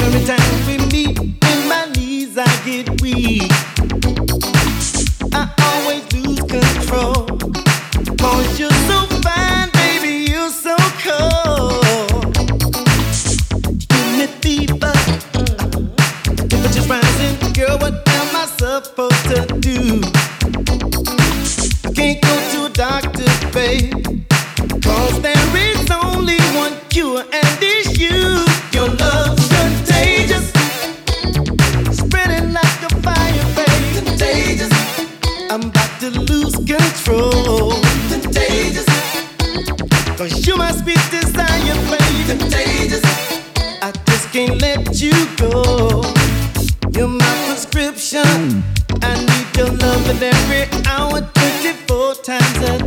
Every time we meet, in my knees I get weak. I always lose control. 'Cause you're so fine, baby, you're so cold. Give me fever, temperature's rising. Girl, what am I supposed to do? I can't go to a doctor, babe, 'cause there is only one cure, and it's you. Your love's contagious, spreading like a fire, babe. Contagious, I'm about to lose control. Contagious, 'cause you're my sweet desire, babe. Contagious, I just can't let you go. You're my prescription. I need your loving every hour, 24 times a